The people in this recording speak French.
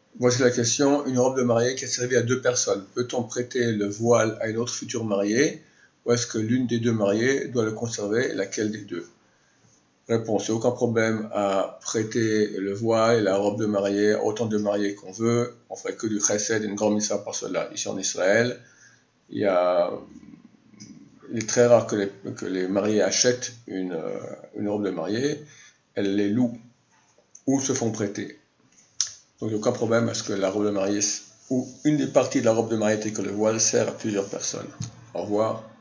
Voici la question. Une robe de mariée qui a servi à 2 personnes. Peut-on prêter le voile à une autre future mariée ou est-ce que l'une des 2 mariées doit le conserver et laquelle des 2? Réponse. Il n'y a aucun problème à prêter le voile et la robe de mariée à autant de mariés qu'on veut. On ferait que du chesed et une grande mitzvah par cela. Ici en Israël, il est très rare que les mariés achètent une robe de mariée. Elles les louent ou se font prêter. Donc il n'y a aucun problème à ce que la robe de mariée ou une des parties de la robe de mariée telle que le voile sert à plusieurs personnes. Au revoir.